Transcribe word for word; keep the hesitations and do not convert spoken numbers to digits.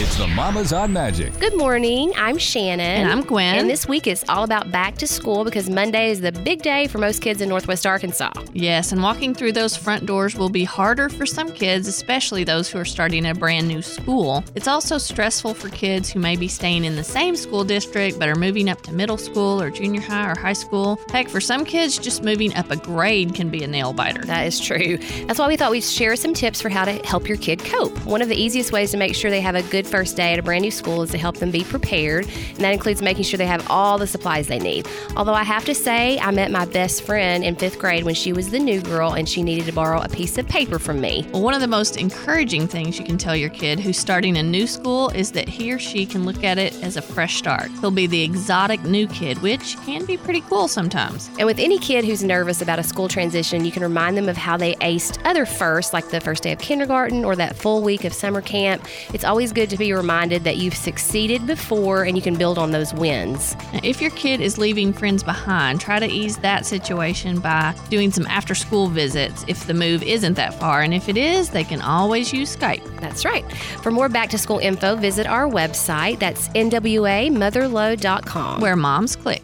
It's the Mamas on Magic. Good morning. I'm Shannon. And I'm Gwen. And this week is all about back to school because Monday is the big day for most kids in Northwest Arkansas. Yes, and walking through those front doors will be harder for some kids, especially those who are starting a brand new school. It's also stressful for kids who may be staying in the same school district but are moving up to middle school or junior high or high school. Heck, for some kids, just moving up a grade can be a nail biter. That is true. That's why we thought we'd share some tips for how to help your kid cope. One of the easiest ways to make sure they have a good first day at a brand new school is to help them be prepared, and that includes making sure they have all the supplies they need. Although I have to say, I met my best friend in fifth grade when she was the new girl and she needed to borrow a piece of paper from me. Well, one of the most encouraging things you can tell your kid who's starting a new school is that he or she can look at it as a fresh start. He'll be the exotic new kid, which can be pretty cool sometimes. And with any kid who's nervous about a school transition, you can remind them of how they aced other firsts, like the first day of kindergarten or that full week of summer camp. It's always good to be reminded that you've succeeded before and you can build on those wins. Now, if your kid is leaving friends behind, try to ease that situation by doing some after-school visits if the move isn't that far. And if it is, they can always use Skype. That's right. For more back-to-school info, visit our website. That's N W A mother load dot com. Where moms click.